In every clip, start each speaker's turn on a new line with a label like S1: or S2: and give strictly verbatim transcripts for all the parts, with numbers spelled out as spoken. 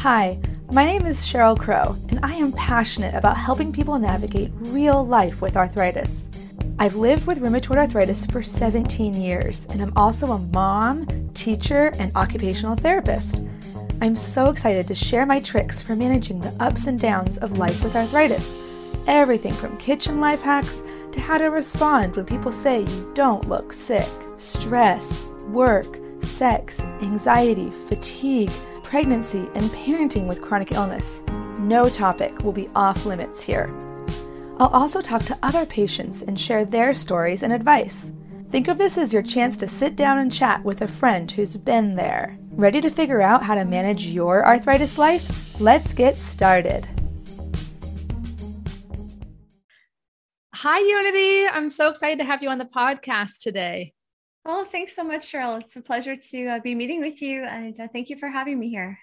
S1: Hi, my name is Cheryl Crow, and I am passionate about helping people navigate real life with arthritis. I've lived with rheumatoid arthritis for seventeen years, and I'm also a mom, teacher, and occupational therapist. I'm so excited to share my tricks for managing the ups and downs of life with arthritis. Everything from kitchen life hacks to how to respond when people say you don't look sick. Stress, work, sex, anxiety, fatigue, pregnancy, and parenting with chronic illness. No topic will be off limits here. I'll also talk to other patients and share their stories and advice. Think of this as your chance to sit down and chat with a friend who's been there. Ready to figure out how to manage your arthritis life? Let's get started. Hi, Unity. I'm so excited to have you on the podcast today.
S2: Oh, thanks so much, Cheryl. It's a pleasure to uh, be meeting with you, and uh, thank you for having me here.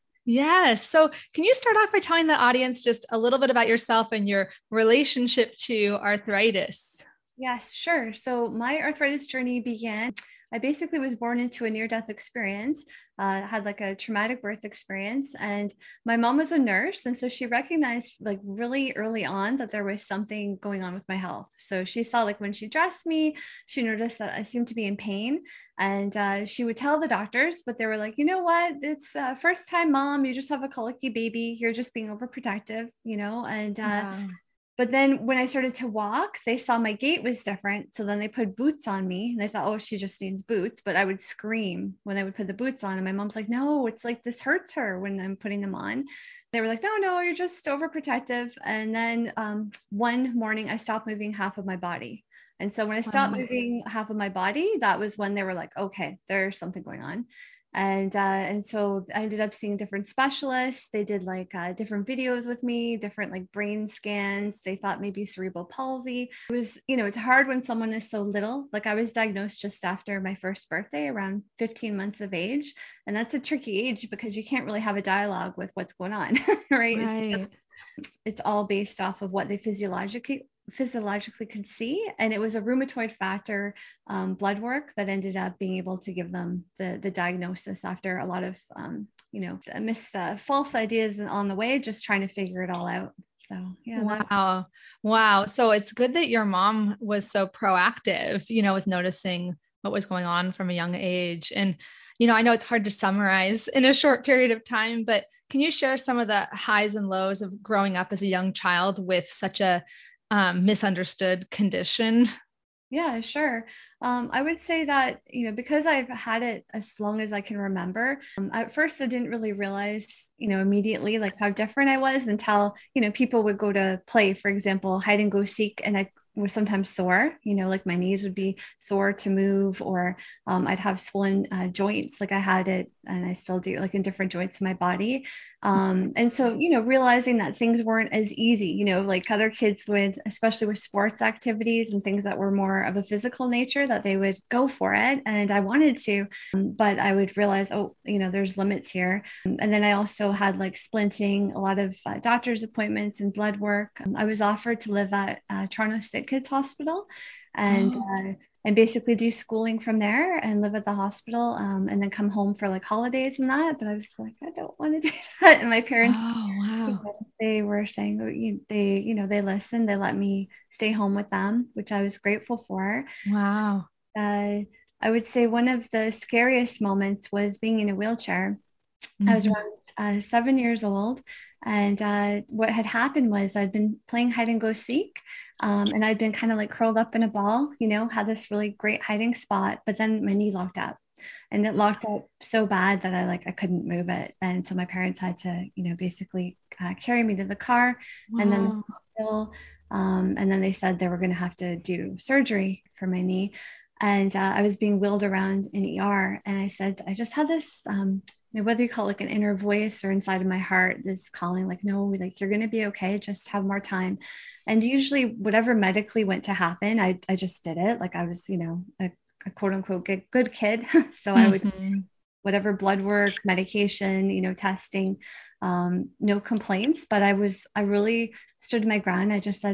S1: Yes. So can you start off by telling the audience just a little bit about yourself and your relationship to arthritis?
S2: Yes, sure. So my arthritis journey began, I basically was born into a near-death experience, uh, had like a traumatic birth experience, and my mom was a nurse. And so she recognized like really early on that there was something going on with my health. So she saw like when she dressed me, she noticed that I seemed to be in pain, and uh, she would tell the doctors, but they were like, you know what, it's uh, first time mom, you just have a colicky baby, you're just being overprotective, you know, and uh,
S1: Wow.
S2: But then when I started to walk, they saw my gait was different. So then they put boots on me and they thought, oh, she just needs boots. But I would scream when they would put the boots on. And my mom's like, no, it's like this hurts her when I'm putting them on. They were like, no, no, you're just overprotective. And then um, one morning I stopped moving half of my body. And so when I stopped
S1: Wow.
S2: moving half of my body, that was when they were like, okay, there's something going on. And, uh, and so I ended up seeing different specialists. They did like uh, different videos with me, different like brain scans. They thought maybe cerebral palsy. It was, you know, it's hard when someone is so little. Like I was diagnosed just after my first birthday, around fifteen months of age. And that's a tricky age because you can't really have a dialogue with what's going on, right?
S1: Right.
S2: It's, just, it's all based off of what they physiologically physiologically could see. And it was a rheumatoid factor um, blood work that ended up being able to give them the, the diagnosis after a lot of, um, you know, mis uh, false ideas on the way, just trying to figure it all out. So, yeah.
S1: Wow.
S2: That-
S1: Wow. So it's good that your mom was so proactive, you know, with noticing what was going on from a young age. And, you know, I know it's hard to summarize in a short period of time, but can you share some of the highs and lows of growing up as a young child with such a um, misunderstood condition?
S2: Yeah, sure. Um, I would say that, you know, because I've had it as long as I can remember, um, at first I didn't really realize, you know, immediately like how different I was until, you know, people would go to play, for example, hide and go seek, and I was sometimes sore, you know, like my knees would be sore to move, or um, I'd have swollen uh, joints, like I had it, and I still do, like in different joints in my body. Um, and so, you know, realizing that things weren't as easy, you know, like other kids would, especially with sports activities and things that were more of a physical nature, that they would go for it. And I wanted to, um, but I would realize, oh, you know, there's limits here. And then I also had like splinting, a lot of uh, doctor's appointments and blood work. Um, I was offered to live at uh, Toronto Sick Kids Hospital, and
S1: Oh.
S2: uh, and basically do schooling from there and live at the hospital, um, and then come home for like holidays and that. But I was like, I don't want to do that. And my parents,
S1: Oh, wow.
S2: they were saying, oh, you, they, you know, they listened, they let me stay home with them, which I was grateful for.
S1: Wow.
S2: Uh, I would say one of the scariest moments was being in a wheelchair. I was
S1: Mhm.
S2: around uh, seven years old. And uh, what had happened was I'd been playing hide and go seek. Um, and I'd been kind of like curled up in a ball, you know, had this really great hiding spot, but then my knee locked up. And it locked up so bad that I like, I couldn't move it. And so my parents had to, you know, basically uh, carry me to the car, and then the
S1: Wow.
S2: hospital. Um, and then they said they were going to have to do surgery for my knee. And uh, I was being wheeled around in E R. And I said, I just had this, um, you know, whether you call it like an inner voice or inside of my heart, this calling like, no, like you're going to be okay. Just have more time. And usually whatever medically went to happen, I, I just did it. Like I was, you know, a, a quote unquote good, good kid. So I would,
S1: Mhm.
S2: whatever blood work, medication, you know, testing, um, no complaints, but I was, I really stood my ground. I just said,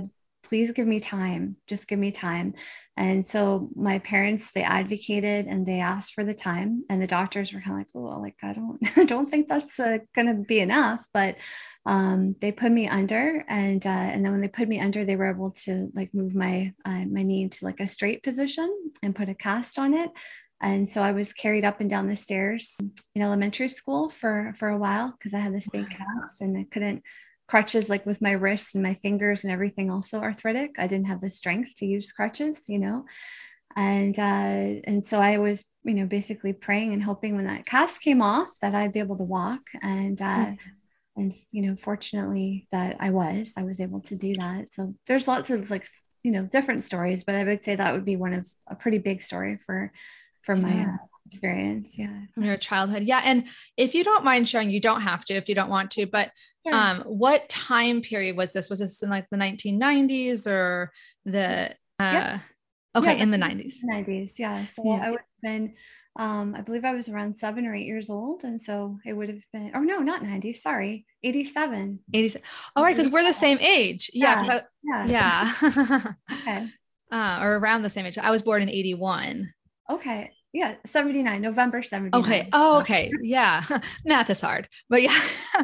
S2: please give me time, just give me time. And so my parents, they advocated and they asked for the time, and the doctors were kind of like, oh, like, I don't, I don't think that's uh, going to be enough, but um, they put me under, and, uh, and then when they put me under, they were able to like move my, uh, my knee into like a straight position and put a cast on it. And so I was carried up and down the stairs in elementary school for, for a while because I had this big cast and I couldn't, crutches like with my wrists and my fingers and everything also arthritic. I didn't have the strength to use crutches, you know. And uh, and so I was, you know, basically praying and hoping when that cast came off that I'd be able to walk. And uh, mm-hmm. and you know, fortunately that I was, I was able to do that. So there's lots of like, you know, different stories, but I would say that would be one of a pretty big story for for my
S1: yeah.
S2: uh, experience. Yeah.
S1: From your childhood. Yeah. And if you don't mind sharing, you don't have to, if you don't want to, but sure. um, what time period was this? Was this in like the nineteen nineties or the, uh, yep. okay.
S2: Yeah,
S1: in the nineties.
S2: nineties. Yeah. So yeah. I would have been, um, I believe I was around seven or eight years old. And so it would have been, or no, not nineties, sorry, eighty-seven.
S1: eighty-seven. All right. Cause we're the same age. Yeah.
S2: Yeah.
S1: I, yeah. yeah.
S2: Okay.
S1: Uh, or around the same age. I was born in eighty-one.
S2: Okay. Yeah. seventy-nine, November seventy-nine.
S1: Okay. Oh, okay. Yeah. Math is hard, but yeah,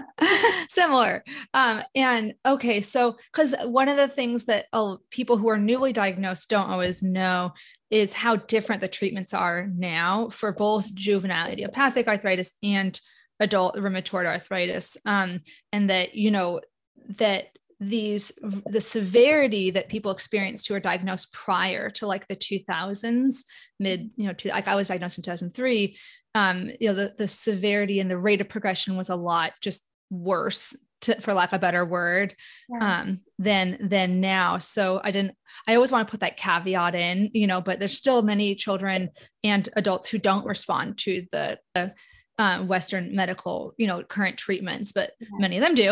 S1: similar. Um, and okay. So, cause one of the things that uh, people who are newly diagnosed don't always know is how different the treatments are now for both juvenile idiopathic arthritis and adult rheumatoid arthritis. Um, and that, you know, that these, the severity that people experienced who are diagnosed prior to like the two thousands, mid, you know, to, like I was diagnosed in two thousand three, um, you know, the, the severity and the rate of progression was a lot just worse to, for lack of a better word, yes. um, than, than now. So I didn't, I always want to put that caveat in, you know, but there's still many children and adults who don't respond to the, the uh, Western medical, you know, current treatments, but yes. many of them do.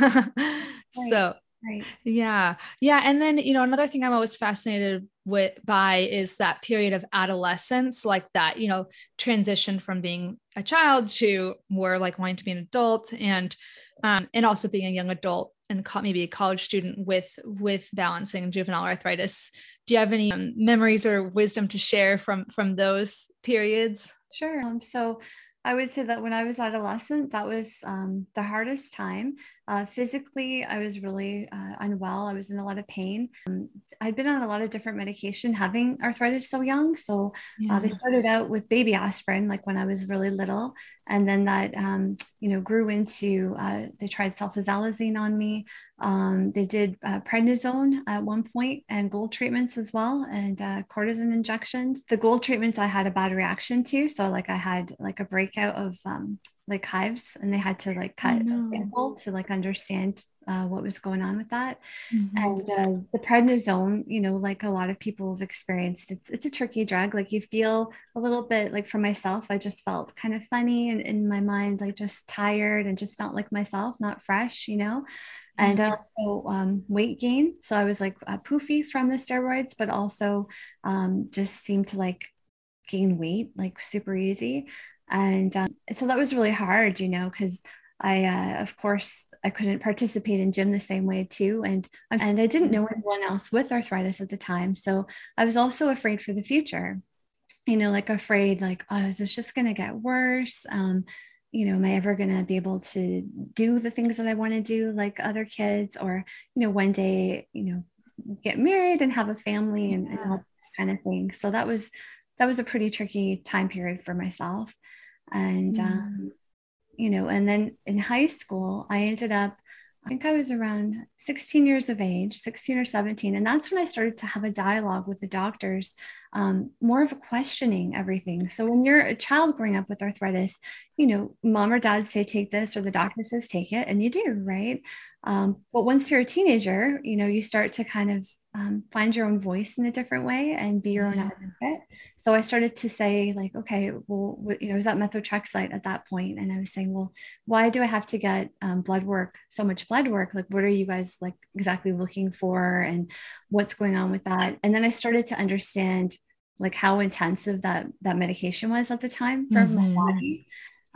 S2: Right.
S1: So,
S2: right.
S1: yeah. Yeah. And then, you know, another thing I'm always fascinated with by is that period of adolescence, like that, you know, transition from being a child to more like wanting to be an adult, and, um, and also being a young adult and co- maybe a college student with, with balancing juvenile arthritis. Do you have any um, memories or wisdom to share from, from those periods?
S2: Sure. Um, so I would say that when I was adolescent, that was um, the hardest time. Uh, physically, I was really uh, unwell. I was in a lot of pain. Um, I'd been on a lot of different medication having arthritis so young. So
S1: yeah.
S2: uh, they started out with baby aspirin, like when I was really little. And then that, um, you know, grew into, uh, they tried sulfasalazine on me. Um, they did uh, prednisone at one point and gold treatments as well, and uh, cortisone injections. The gold treatments I had a bad reaction to. So like I had like a breakout of um, like hives, and they had to like cut a sample to like understand uh, what was going on with that. Mm-hmm. And uh, the prednisone, you know, like a lot of people have experienced, it's it's a tricky drug. Like you feel a little bit like, for myself, I just felt kind of funny and in my mind, like just tired and just not like myself, not fresh, you know. And also um, weight gain. So I was like uh, poofy from the steroids, but also um, just seemed to like gain weight like super easy. And um, so that was really hard, you know, because I, uh, of course, I couldn't participate in gym the same way too. And, and I didn't know anyone else with arthritis at the time. So I was also afraid for the future, you know, like afraid, like, oh, is this just going to get worse? Um, you know, am I ever going to be able to do the things that I want to do like other kids, or, you know, one day, you know, get married and have a family and, yeah. and all that kind of thing. So that was, that was a pretty tricky time period for myself. And, mm. um, you know, and then in high school, I ended up, I think I was around sixteen years of age, sixteen or seventeen. And that's when I started to have a dialogue with the doctors, um, more of a questioning everything. So when you're a child growing up with arthritis, you know, mom or dad say, take this, or the doctor says, take it, and you do, right? Um, but once you're a teenager, you know, you start to kind of um, find your own voice in a different way and be your own advocate. So I started to say like, okay, well, you know, I was at methotrexate at that point, and I was saying, well, why do I have to get um, blood work, so much blood work? Like, what are you guys like exactly looking for, and what's going on with that? And then I started to understand like how intensive that that medication was at the time for mm-hmm. my body.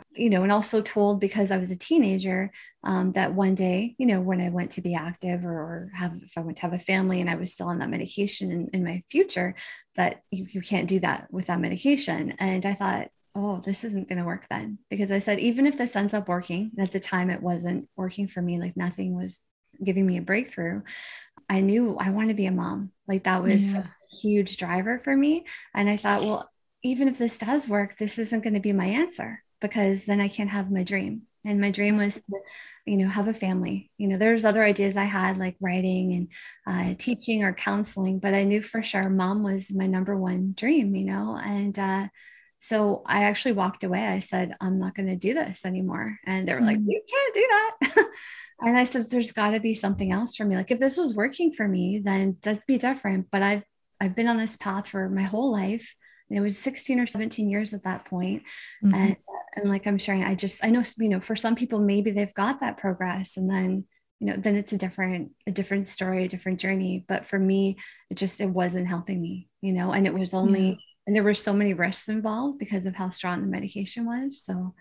S2: you know, and also told because I was a teenager um, that one day, you know, when I went to be active or, or have, if I went to have a family and I was still on that medication in, in my future, that you, you can't do that with that medication. And I thought, oh, this isn't going to work then, because I said, even if this ends up working, and at the time it wasn't working for me, like nothing was giving me a breakthrough. I knew I wanted to be a mom. Like that was
S1: Yeah.
S2: a huge driver for me. And I thought, well, even if this does work, this isn't going to be my answer, because then I can't have my dream. And my dream was to, you know, have a family. You know, there's other ideas I had, like writing and uh, teaching or counseling, but I knew for sure mom was my number one dream, you know, and uh, so I actually walked away. I said, I'm not going to do this anymore. And they were like, you can't do that. And I said, there's got to be something else for me. Like if this was working for me, then that'd be different. But I've, I've been on this path for my whole life. And it was sixteen or seventeen years at that point. Mm-hmm. And, and like I'm sharing, I just, I know, you know, for some people, maybe they've got that progress, and then, you know, then it's a different, a different story, a different journey. But for me, it just, it wasn't helping me, you know, and it was only, yeah. and there were so many risks involved because of how strong the medication was. So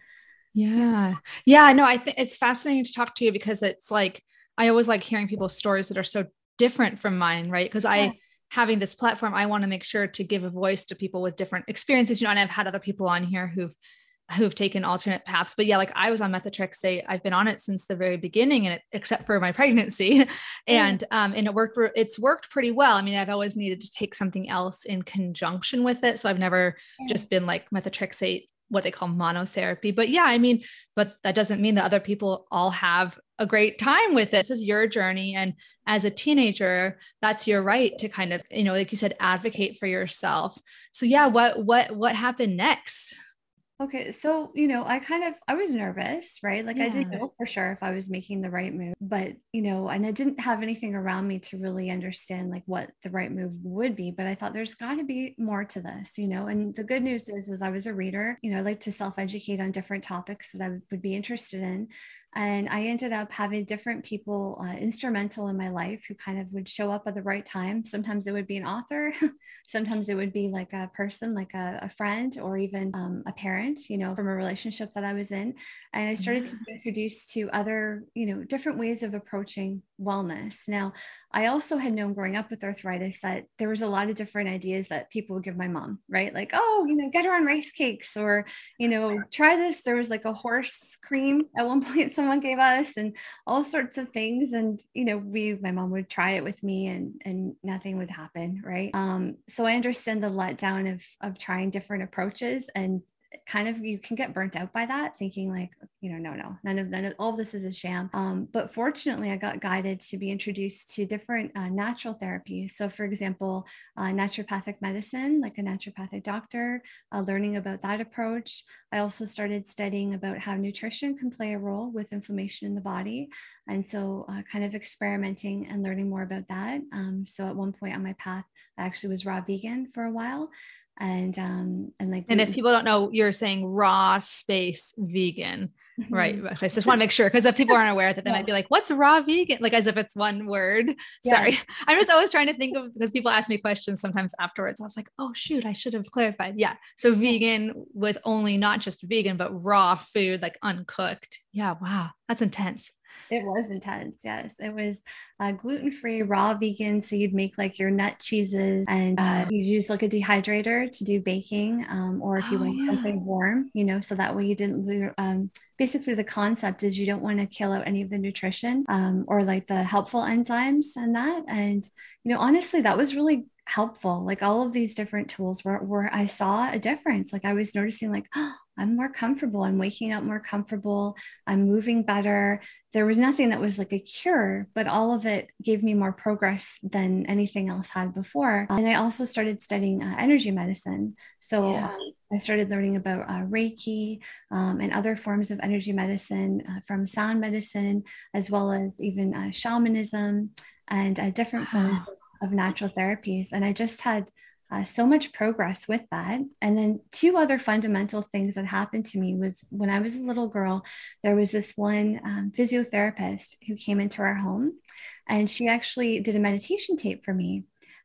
S1: yeah. Yeah. No, I think it's fascinating to talk to you, because it's like, I always like hearing people's stories that are so different from mine. Right. Cause yeah. I, having this platform, I want to make sure to give a voice to people with different experiences, you know, and I've had other people on here who've, who've taken alternate paths, but yeah, like I was on methotrexate. I've been on it since the very beginning, and it, except for my pregnancy. and, um, and it worked, it's worked pretty well. I mean, I've always needed to take something else in conjunction with it. So I've never yeah. just been like methotrexate, what they call monotherapy. But yeah, I mean, but that doesn't mean that other people all have a great time with it. This is your journey. And as a teenager, that's your right to kind of, you know, like you said, advocate for yourself. So yeah, what, what, what happened next?
S2: Okay. So, you know, I kind of, I was nervous, right? Like yeah. I didn't know for sure if I was making the right move, but, you know, and I didn't have anything around me to really understand like what the right move would be, but I thought there's got to be more to this, you know, and the good news is, is I was a reader, you know, I like to self-educate on different topics that I would be interested in. And I ended up having different people uh, instrumental in my life who kind of would show up at the right time. Sometimes it would be an author. Sometimes it would be like a person, like a, a friend, or even um, a parent, you know, from a relationship that I was in. And I started yeah. to be introduced to other, you know, different ways of approaching wellness. Now, I also had known growing up with arthritis that there was a lot of different ideas that people would give my mom, right? Like, oh, you know, get her on rice cakes, or, you know, try this. There was like a horse cream at one point someone gave us, and all sorts of things. And, you know, we, my mom would try it with me, and, and nothing would happen. Right. Um, so I understand the letdown of, of trying different approaches, and kind of, you can get burnt out by that, thinking like, you know, no, no, none of, none of all of this is a sham. Um, but fortunately I got guided to be introduced to different uh, natural therapies. So for example, uh, naturopathic medicine, like a naturopathic doctor, uh, learning about that approach. I also started studying about how nutrition can play a role with inflammation in the body. And so uh, kind of experimenting and learning more about that. Um, so at one point on my path, I actually was raw vegan for a while. And, um, and like,
S1: and if people don't know, you're saying raw space vegan, mm-hmm. right? I just want to make sure, because if people aren't aware that they yeah. might be like, what's raw vegan? Like as if it's one word. Yeah. Sorry. I'm just always trying to think of, because people ask me questions sometimes afterwards. I was like, oh shoot, I should have clarified. Yeah. So vegan with only not just vegan, but raw food, like uncooked. Yeah. Wow. That's intense.
S2: It was intense. Yes. It was uh, gluten-free, raw vegan. So you'd make like your nut cheeses, and uh, you use like a dehydrator to do baking. Um, or if you oh, want yeah. something warm, you know, so that way you didn't lose, um, basically the concept is you don't want to kill out any of the nutrition, um, or like the helpful enzymes and that. And, you know, honestly, that was really helpful. Like all of these different tools where, where I saw a difference. Like I was noticing like, oh, I'm more comfortable. I'm waking up more comfortable. I'm moving better. There was nothing that was like a cure, but all of it gave me more progress than anything else had before. And I also started studying uh, energy medicine. So yeah. um, I started learning about uh, Reiki um, and other forms of energy medicine, uh, from sound medicine, as well as even uh, shamanism and uh, different forms of natural therapies. And I just had Uh, so much progress with that. And then two other fundamental things that happened to me was when I was a little girl, there was this one um, physiotherapist who came into our home, and she actually did a meditation tape for me.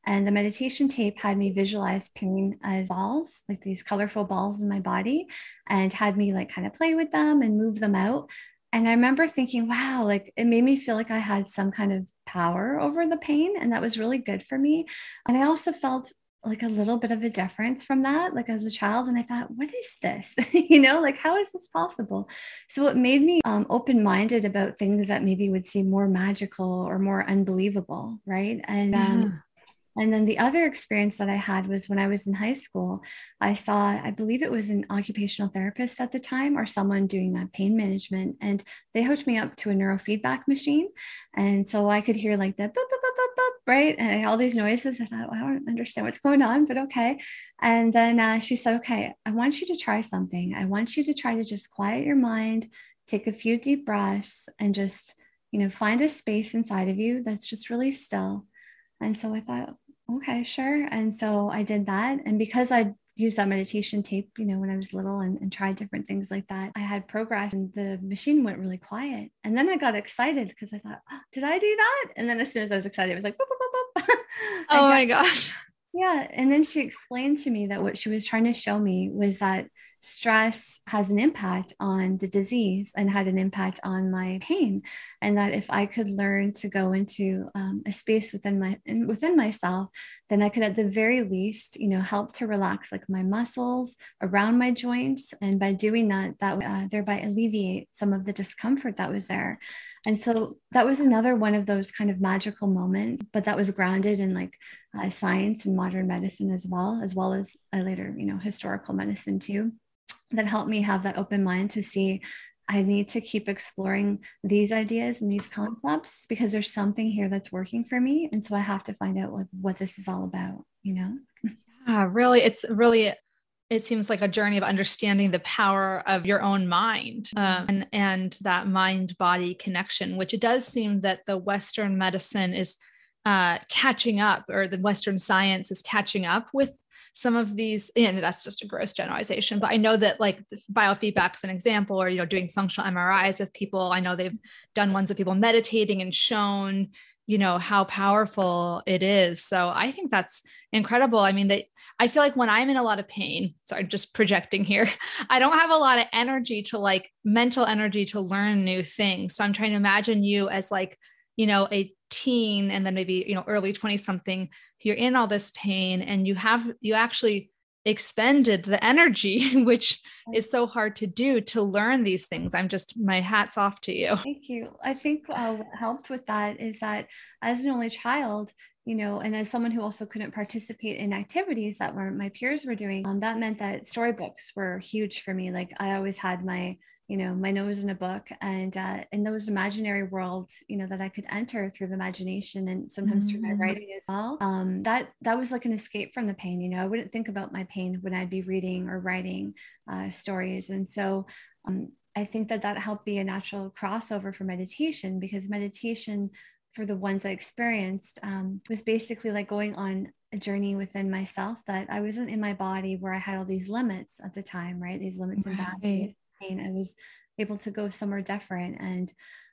S2: And the meditation tape had me visualize pain as balls, like these colorful balls in my body, and had me like kind of play with them and move them out. And I remember thinking, wow, like it made me feel like I had some kind of power over the pain. And that was really good for me. And I also felt like a little bit of a difference from that, like as a child. And I thought, what is this? you know, like, how is this possible? So it made me um, open-minded about things that maybe would seem more magical or more unbelievable. Right. And,
S1: Yeah.
S2: um, and then the other experience that I had was when I was in high school. I saw, I believe it was an occupational therapist at the time or someone doing uh, pain management. And they hooked me up to a neurofeedback machine. And so I could hear like the boop, boop, boop, boop, boop, right? And all these noises. I thought, well, I don't understand what's going on, but okay. And then uh, she said, okay, I want you to try something. I want you to try to just quiet your mind, take a few deep breaths, and just, you know, find a space inside of you that's just really still. And so I thought, okay, sure. And so I did that. And because I used that meditation tape, you know, when I was little and, and tried different things like that, I had progress and the machine went really quiet. And then I got excited because I thought, oh, did I do that? And then as soon as I was excited, it was like, boop, boop, boop, boop.
S1: Oh got, my gosh.
S2: Yeah. And then she explained to me that what she was trying to show me was that stress has an impact on the disease and had an impact on my pain. And that if I could learn to go into um, a space within my, within myself, then I could at the very least, you know, help to relax like my muscles around my joints. And by doing that, that uh, thereby alleviate some of the discomfort that was there. And so that was another one of those kind of magical moments, but that was grounded in like uh, science and modern medicine as well, as well as a later, you know, historical medicine too, that helped me have that open mind to see I need to keep exploring these ideas and these concepts because there's something here that's working for me. And so I have to find out what, what this is all about, you know?
S1: Yeah, really. It's really, it seems like a journey of understanding the power of your own mind um, and, and that mind-body connection, which it does seem that the Western medicine is uh, catching up, or the Western science is catching up with some of these, and that's just a gross generalization, but I know that like biofeedback is an example, or, you know, doing functional M R Is of people. I know they've done ones of people meditating and shown, you know, how powerful it is. So I think that's incredible. I mean, they, I feel like when I'm in a lot of pain, sorry, just projecting here, I don't have a lot of energy to like mental energy to learn new things. So I'm trying to imagine you as like, you know, a teen and then maybe, you know, early twenty something, you're in all this pain and you have, you actually expended the energy, which is so hard to do, to learn these things. I'm just, my hat's off to you.
S2: Thank you. I think uh, what helped with that is that as an only child, you know, and as someone who also couldn't participate in activities that were my peers were doing, um, that meant that storybooks were huge for me. Like I always had my, you know, my nose in a book, and uh, in those imaginary worlds, you know, that I could enter through the imagination and sometimes mm-hmm. through my writing as well. Um, that that was like an escape from the pain. You know, I wouldn't think about my pain when I'd be reading or writing uh, stories, and so um, I think that that helped be a natural crossover for meditation, because meditation, for the ones I experienced, um, was basically like going on a journey within myself, that I wasn't in my body where I had all these limits at the time, right? These limits and boundaries. I was able to go somewhere different. And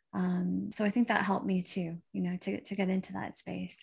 S2: um, so I think that helped me too, you know, to, to get into that space.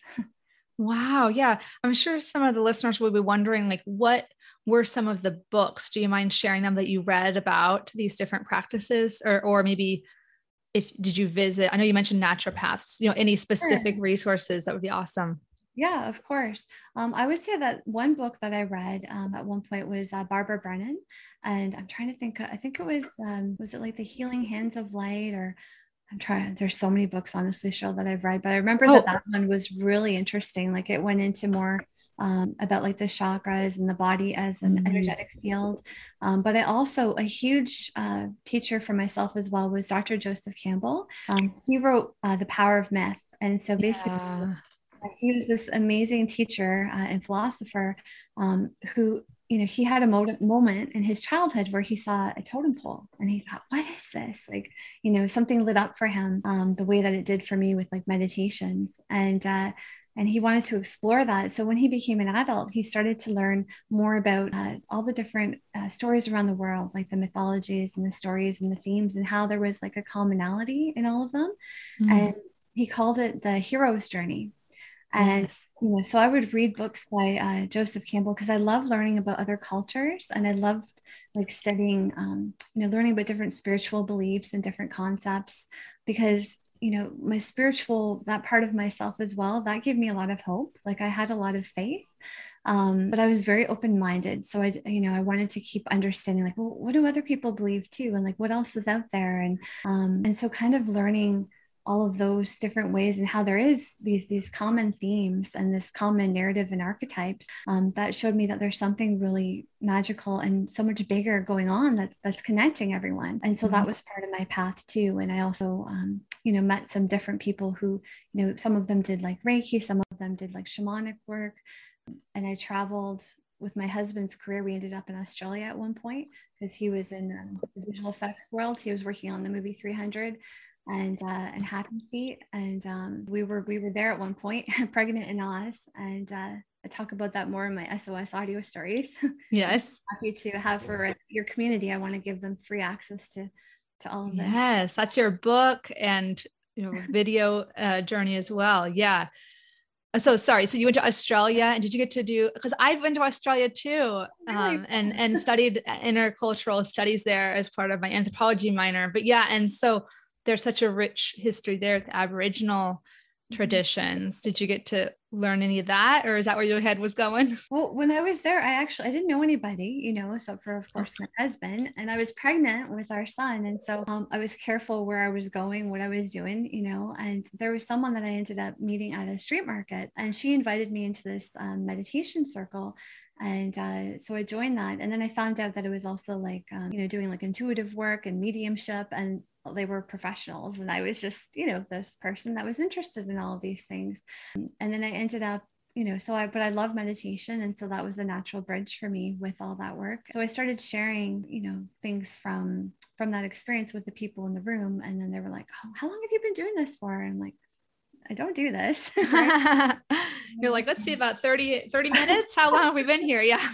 S1: Wow. Yeah. I'm sure some of the listeners will be wondering, like, what were some of the books? Do you mind sharing them that you read about these different practices, or, or maybe if, did you visit, I know you mentioned naturopaths, you know, any specific sure. resources, that would be awesome.
S2: Yeah, of course. Um, I would say that one book that I read um, at one point was uh, Barbara Brennan. And I'm trying to think, I think it was, um, was it like The Healing Hands of Light, or I'm trying, there's so many books, honestly, Cheryl, that I've read, but I remember oh. that that one was really interesting. Like it went into more um, about like the chakras and the body as an mm-hmm. energetic field. Um, but I also, a huge uh, teacher for myself as well was Doctor Joseph Campbell. Um, he wrote uh, The Power of Myth. And so basically, yeah. he was this amazing teacher uh, and philosopher um, who, you know, he had a mo- moment in his childhood where he saw a totem pole and he thought, what is this? Like, you know, something lit up for him um, the way that it did for me with like meditations. And, uh, and he wanted to explore that. So when he became an adult, he started to learn more about uh, all the different uh, stories around the world, like the mythologies and the stories and the themes, and how there was like a commonality in all of them. Mm. And he called it the hero's journey. And yes. You know, so I would read books by uh, Joseph Campbell because I love learning about other cultures, and I loved like studying, um, you know, learning about different spiritual beliefs and different concepts because, you know, my spiritual, that part of myself as well, that gave me a lot of hope. Like I had a lot of faith, um, but I was very open-minded. So I, you know, I wanted to keep understanding like, well, what do other people believe too? And like, what else is out there? And, um, and so kind of learning all of those different ways and how there is these these common themes and this common narrative and archetypes, um, that showed me that there's something really magical and so much bigger going on that's that's connecting everyone. And so mm-hmm. that was part of my path too. And I also um, you know, met some different people who, you know, some of them did like Reiki, some of them did like shamanic work. And I traveled with my husband's career. We ended up in Australia at one point because he was in um, the visual effects world. He was working on the movie three hundred and uh, and Happy Feet, and um, we were we were there at one point, pregnant in Oz, and uh, I talk about that more in my S O S audio stories.
S1: Yes,
S2: happy to have for your community. I want to give them free access to to all of this.
S1: Yes, that's your book and you know video uh, journey as well. Yeah. So sorry. So you went to Australia, and did you get to do? Because I went to Australia too, um, and and studied intercultural studies there as part of my anthropology minor. But yeah, and so there's such a rich history there with Aboriginal traditions. Did you get to learn any of that, or is that where your head was going?
S2: Well, when I was there, I actually, I didn't know anybody, you know, except for, of course, my husband, and I was pregnant with our son. And so um, I was careful where I was going, what I was doing, you know, and there was someone that I ended up meeting at a street market, and she invited me into this um, meditation circle. And uh, so I joined that. And then I found out that it was also like, um, you know, doing like intuitive work and mediumship, and they were professionals. And I was just, you know, this person that was interested in all of these things. And then I ended up, you know, so I, but I love meditation. And so that was a natural bridge for me with all that work. So I started sharing, you know, things from, from that experience with the people in the room. And then they were like, oh, how long have you been doing this for? And I'm like, I don't do this.
S1: You're like, let's see, about thirty, thirty minutes. How long have we been here? Yeah.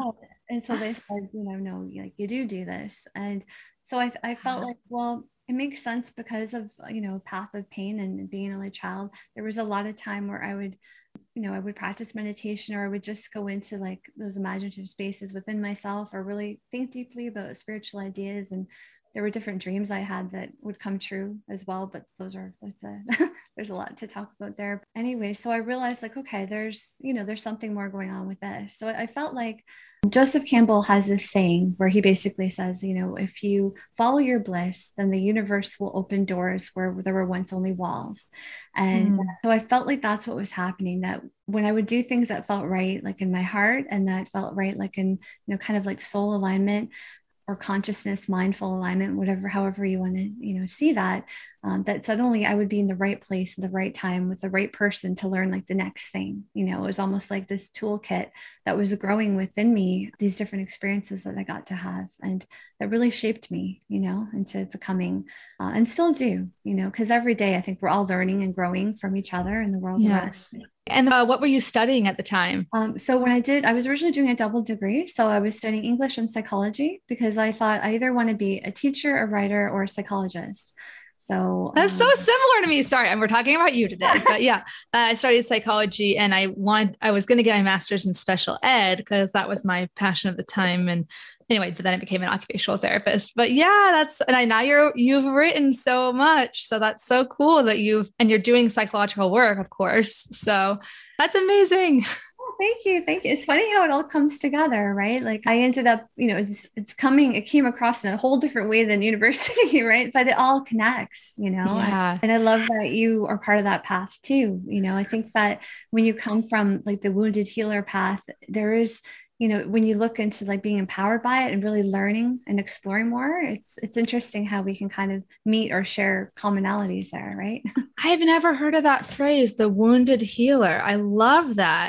S2: And so they said, you know, no, like you do do this. And so I, I felt like, well, it makes sense because of, you know, path of pain and being an only child. There was a lot of time where I would, you know, I would practice meditation, or I would just go into like those imaginative spaces within myself, or really think deeply about spiritual ideas. And there were different dreams I had that would come true as well, but those are, that's a, there's a lot to talk about there. Anyway, so I realized like, okay, there's, you know, there's something more going on with this. So I felt like Joseph Campbell has this saying where he basically says, you know, if you follow your bliss, then the universe will open doors where there were once only walls. And mm. so I felt like that's what was happening, that when I would do things that felt right, like in my heart, and that felt right, like in, you know, kind of like soul alignment, or consciousness, mindful alignment, whatever, however you want to, you know, see that, um, that suddenly I would be in the right place at the right time with the right person to learn like the next thing. You know, it was almost like this toolkit that was growing within me, these different experiences that I got to have, and that really shaped me, you know, into becoming, uh, and still do, you know, because every day I think we're all learning and growing from each other in the world
S1: yes.
S2: around us.
S1: And uh, what were you studying at the time?
S2: Um, so when I did, I was originally doing a double degree. So I was studying English and psychology because I thought I either want to be a teacher, a writer, or a psychologist. So
S1: that's
S2: um,
S1: so similar to me. Sorry, we're talking about you today, but yeah, uh, I studied psychology, and I wanted, I was going to get my master's in special ed because that was my passion at the time. And anyway, then I became an occupational therapist. But yeah, that's, and I now you're, you've written so much. So that's so cool that you've, and you're doing psychological work, of course. So that's amazing.
S2: Thank you. Thank you. It's funny how it all comes together, right? Like I ended up, you know, it's, it's coming, it came across in a whole different way than university, right? But it all connects, you know,
S1: yeah.
S2: and I love that you are part of that path too. You know, I think that when you come from like the wounded healer path, there is, you know, when you look into like being empowered by it and really learning and exploring more, it's, it's interesting how we can kind of meet or share commonalities there, right?
S1: I've never heard of that phrase, the wounded healer. I love that.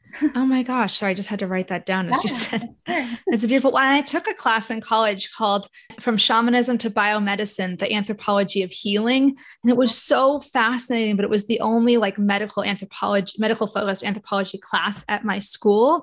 S1: Oh my gosh. Sorry, I just had to write that down as you
S2: Yeah,
S1: said.
S2: sure.
S1: It's a beautiful one. I took a class in college called From Shamanism to Biomedicine, the Anthropology of Healing. And it was so fascinating, but it was the only like medical anthropology, medical focused anthropology class at my school.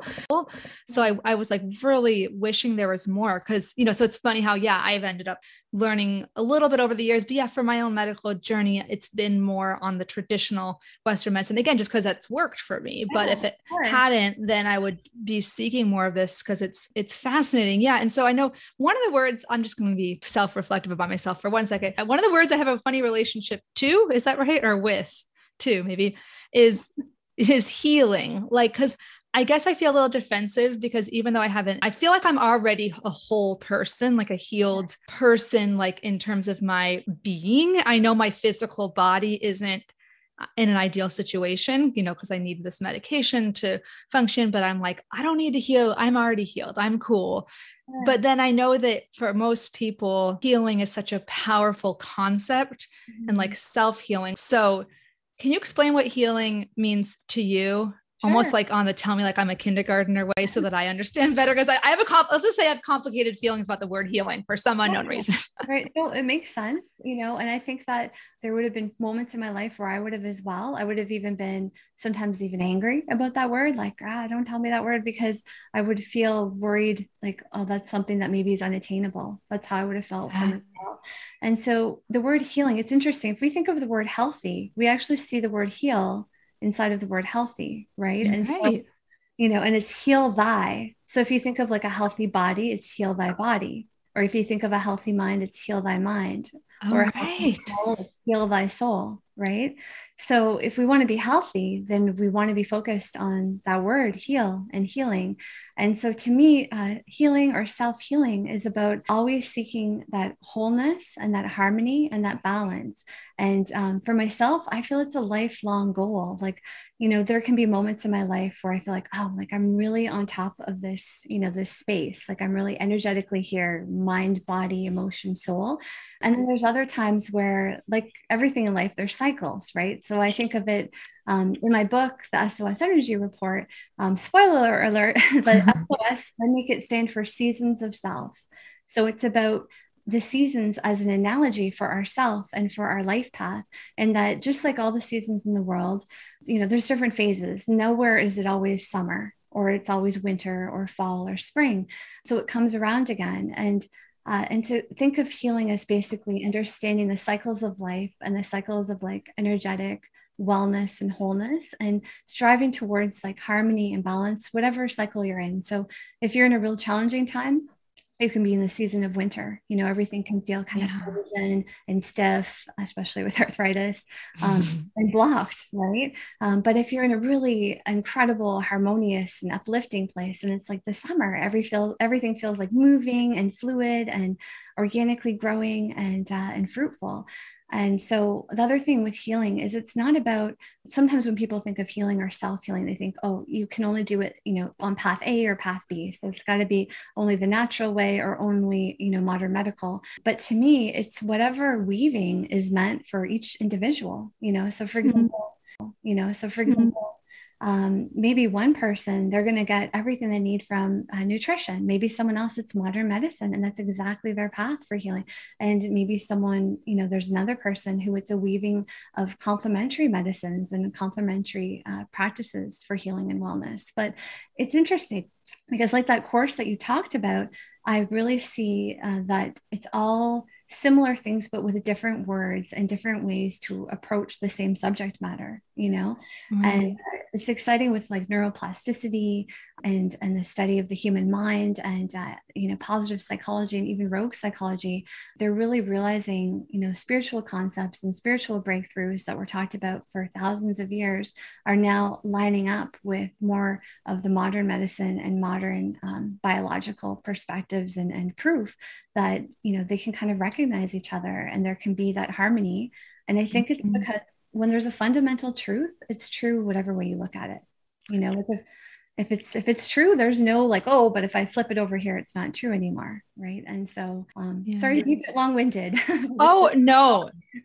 S1: So I, I was like really wishing there was more because, you know, so it's funny how, yeah, I've ended up learning a little bit over the years, but yeah, for my own medical journey, it's been more on the traditional Western medicine, again, just because that's worked for me. But
S2: Yeah,
S1: if it
S2: of course.
S1: hadn't, then I would be seeking more of this because it's, it's fascinating. Yeah. And so I know one of the words, I'm just going to be self-reflective about myself for one second. One of the words I have a funny relationship to, is that right? Or with, too, maybe, is, is healing. Like, because I guess I feel a little defensive because even though I haven't, I feel like I'm already a whole person, like a healed person, like in terms of my being. I know my physical body isn't in an ideal situation, you know, because I need this medication to function, but I'm like, I don't need to heal. I'm already healed. I'm cool.
S2: Yeah.
S1: But then I know that for most people, healing is such a powerful concept
S2: Mm-hmm.
S1: and like self-healing. So can you explain what healing means to you?
S2: Sure.
S1: Almost like on the tell me like I'm a kindergartner way so that I understand better. Because I, I have a, comp- let's just say I have complicated feelings about the word healing for some unknown reason.
S2: Right. No, it makes sense, you know, and I think that there would have been moments in my life where I would have as well. I would have even been sometimes even angry about that word, like, ah, don't tell me that word, because I would feel worried, like, oh, that's something that maybe is unattainable. That's how I would have felt for myself. And so the word healing, it's interesting. If we think of the word healthy, we actually see the word heal inside of the word healthy, right? And
S1: Right.
S2: so, you know, and it's heal thy. So if you think of like a healthy body, it's heal thy body. Or if you think of a healthy mind, it's heal thy mind.
S1: All
S2: or
S1: right.
S2: a healthy soul, it's heal thy soul, right? So if we want to be healthy, then we want to be focused on that word, heal and healing. And so to me, uh, healing or self-healing is about always seeking that wholeness and that harmony and that balance. And um, for myself, I feel it's a lifelong goal. Like, you know, there can be moments in my life where I feel like, oh, like I'm really on top of this, you know, this space. Like I'm really energetically here, mind, body, emotion, soul. And then there's other times where, like everything in life, there's cycles, right? So I think of it um, in my book, the S O S Energy Report, um, spoiler alert, the S O S, I make it stand for Seasons of Self. So it's about the seasons as an analogy for ourself and for our life path. And that just like all the seasons in the world, you know, there's different phases. Nowhere is it always summer, or it's always winter or fall or spring. So it comes around again. And Uh, and to think of healing as basically understanding the cycles of life and the cycles of like energetic wellness and wholeness, and striving towards like harmony and balance, whatever cycle you're in. So if you're in a real challenging time, you can be in the season of winter, you know, everything can feel kind yeah. of frozen and stiff, especially with arthritis, um, and blocked, right? Um, but if you're in a really incredible, harmonious and uplifting place, and it's like the summer, every feel, everything feels like moving and fluid and organically growing and, uh, and fruitful. And so the other thing with healing is it's not about, sometimes when people think of healing or self-healing, they think, oh, you can only do it, you know, on path A or path B. So it's got to be only the natural way or only, you know, modern medical. But to me, it's whatever weaving is meant for each individual, you know. So for example, you know, so for example, Um, maybe one person, they're going to get everything they need from uh, nutrition. Maybe someone else, it's modern medicine, and that's exactly their path for healing. And maybe someone, you know, there's another person who it's a weaving of complementary medicines and complementary uh, practices for healing and wellness. But it's interesting because like that course that you talked about, I really see uh, that it's all similar things, but with different words and different ways to approach the same subject matter, you know. Mm-hmm. And uh, it's exciting with like neuroplasticity and and the study of the human mind and uh, you know, positive psychology and even rogue psychology. They're really realizing, you know, spiritual concepts and spiritual breakthroughs that were talked about for thousands of years are now lining up with more of the modern medicine and modern um, biological perspectives and, and proof that, you know, they can kind of recognize each other and there can be that harmony. And I think mm-hmm. it's because when there's a fundamental truth, it's true whatever way you look at it. You know, if, if it's if it's true, there's no like, oh, but if I flip it over here, it's not true anymore, right? And so, um, yeah. sorry to keep it long-winded.
S1: Oh no,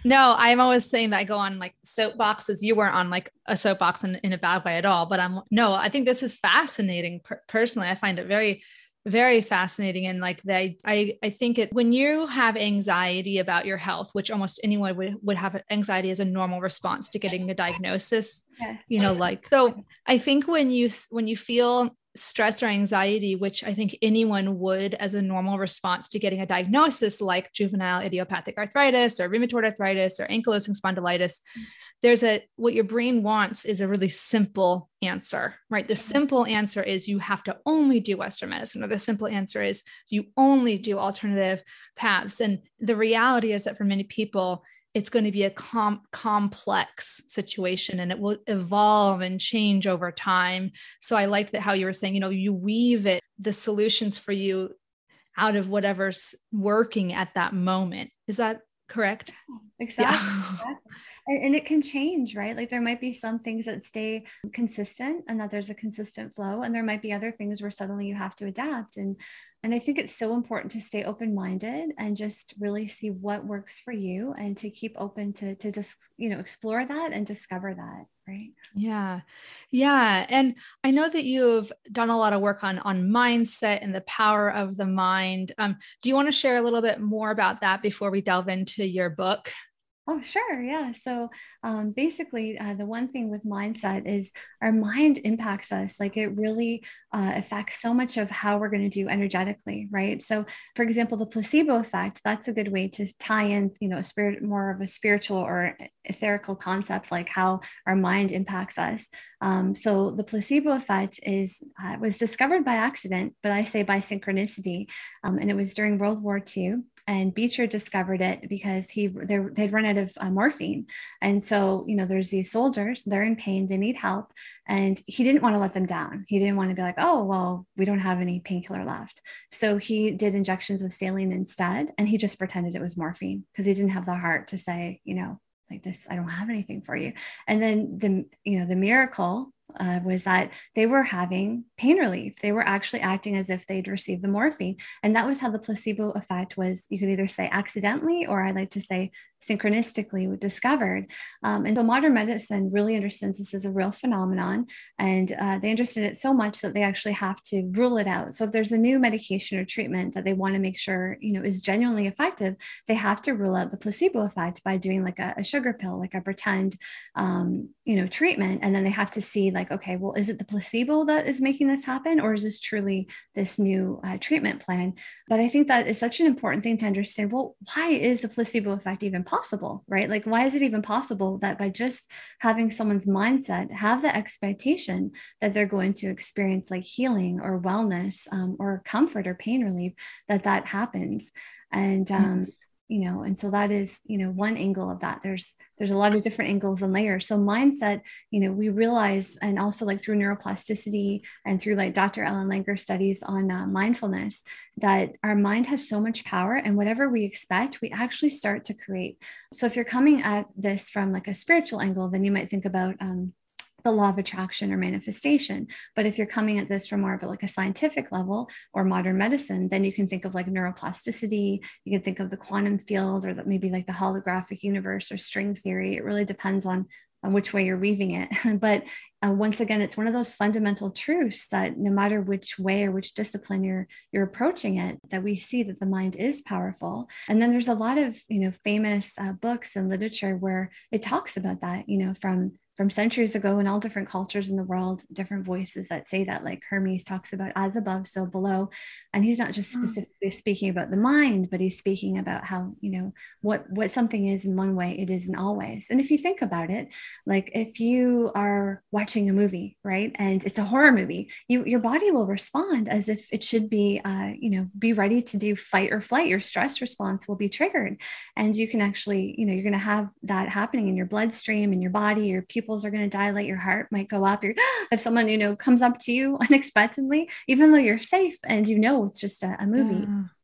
S1: No, I'm always saying that I go on like soapboxes. You weren't on like a soapbox in, in a bad way at all, but I'm no, I think this is fascinating. Per- personally, I find it very, very fascinating. And like they, I, I think it, when you have anxiety about your health, which almost anyone would, would have anxiety as a normal response to getting a diagnosis,
S2: Yes.
S1: you know, like, so I think when you, when you feel stress or anxiety, which I think anyone would as a normal response to getting a diagnosis like juvenile idiopathic arthritis or rheumatoid arthritis or ankylosing spondylitis, there's a, what your brain wants is a really simple answer, right? The simple answer is you have to only do Western medicine, or the simple answer is you only do alternative paths. And the reality is that for many people, it's going to be a com- complex situation, and it will evolve and change over time. So I liked that how you were saying, you know, you weave it, the solutions for you out of whatever's working at that moment. Is that correct?
S2: Exactly.
S1: Yeah.
S2: Exactly. And, and it can change, right? Like there might be some things that stay consistent and that there's a consistent flow. And there might be other things where suddenly you have to adapt. And, and I think it's so important to stay open-minded and just really see what works for you, and to keep open to, to just, you know, explore that and discover that. Right.
S1: Yeah. Yeah. And I know that you've done a lot of work on, on mindset and the power of the mind. Um, do you want to share a little bit more about that before we delve into your book?
S2: Oh, sure. Yeah. So um, basically, uh, the one thing with mindset is our mind impacts us. Like it really uh, affects so much of how we're going to do energetically, right? So, for example, the placebo effect, that's a good way to tie in, you know, a spirit, more of a spiritual or etherical concept, like how our mind impacts us. Um, so the placebo effect is uh, was discovered by accident, but I say by synchronicity. Um, and it was during World War Two. And Beecher discovered it because he they'd run out of uh, morphine. And so, you know, there's these soldiers, they're in pain, they need help. And he didn't want to let them down. He didn't want to be like, oh, well, we don't have any painkiller left. So he did injections of saline instead. And he just pretended it was morphine because he didn't have the heart to say, you know, like this, I don't have anything for you. And then the, you know, the miracle Uh, was that they were having pain relief. They were actually acting as if they'd received the morphine. And that was how the placebo effect was, you could either say accidentally, or I like to say synchronistically discovered. Um, and so modern medicine really understands this as a real phenomenon. And uh, they understand it so much that they actually have to rule it out. So if there's a new medication or treatment that they want to make sure, you know, is genuinely effective, they have to rule out the placebo effect by doing like a, a sugar pill, like a pretend, um, you know, treatment. And then they have to see like, okay, well, is it the placebo that is making this happen? Or is this truly this new uh, treatment plan? But I think that is such an important thing to understand. Well, why is the placebo effect even possible, right? Like, why is it even possible that by just having someone's mindset have the expectation that they're going to experience like healing or wellness um, or comfort or pain relief, that that happens? And, um, yes. you know, and so that is, you know, one angle of that. There's, there's a lot of different angles and layers. So mindset, you know, we realize, and also like through neuroplasticity and through like Doctor Ellen Langer studies on uh, mindfulness, that our mind has so much power, and whatever we expect, we actually start to create. So if you're coming at this from like a spiritual angle, then you might think about, um, the law of attraction or manifestation. But if you're coming at this from more of a, like a scientific level or modern medicine, then you can think of like neuroplasticity, you can think of the quantum field, or that maybe like the holographic universe or string theory. It really depends on, on which way you're weaving it. But uh, once again, it's one of those fundamental truths that no matter which way or which discipline you're, you're approaching it, that we see that the mind is powerful. And then there's a lot of, you know, famous uh, books and literature where it talks about that, you know, from from centuries ago in all different cultures in the world, different voices that say that, like Hermes talks about as above, so below. And he's not just specifically speaking about the mind, but he's speaking about how, you know, what, what something is in one way, it is in all ways. And if you think about it, like if you are watching a movie, right, and it's a horror movie, you, your body will respond as if it should be, uh, you know, be ready to do fight or flight. Your stress response will be triggered. And you can actually, you know, you're going to have that happening in your bloodstream, in your body, your pupils are going to dilate, your heart might go up. You're, if someone, you know, comes up to you unexpectedly, even though you're safe and you know it's just a, a movie. Yeah.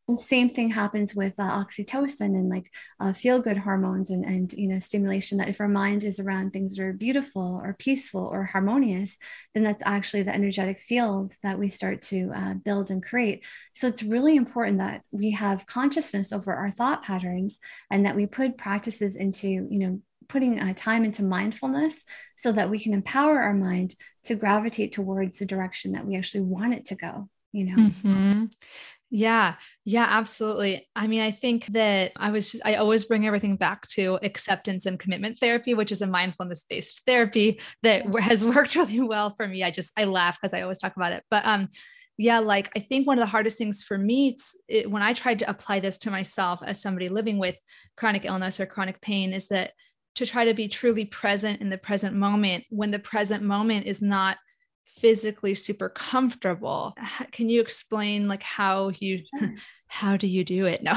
S2: The same thing happens with uh, oxytocin and like uh, feel good hormones and, and, you know, stimulation, that if our mind is around things that are beautiful or peaceful or harmonious, then that's actually the energetic field that we start to uh, build and create. So it's really important that we have consciousness over our thought patterns and that we put practices into, you know, putting uh, time into mindfulness so that we can empower our mind to gravitate towards the direction that we actually want it to go, you know?
S1: Mm-hmm. Yeah. Yeah, absolutely. I mean, I think that I was, just, I always bring everything back to acceptance and commitment therapy, which is a mindfulness based therapy that has worked really well for me. I just, I laugh because I always talk about it, but, um, yeah, like I think one of the hardest things for me, it's, it, when I tried to apply this to myself as somebody living with chronic illness or chronic pain, is that to try to be truly present in the present moment when the present moment is not physically super comfortable. Can you explain like how you, how do you do it? No.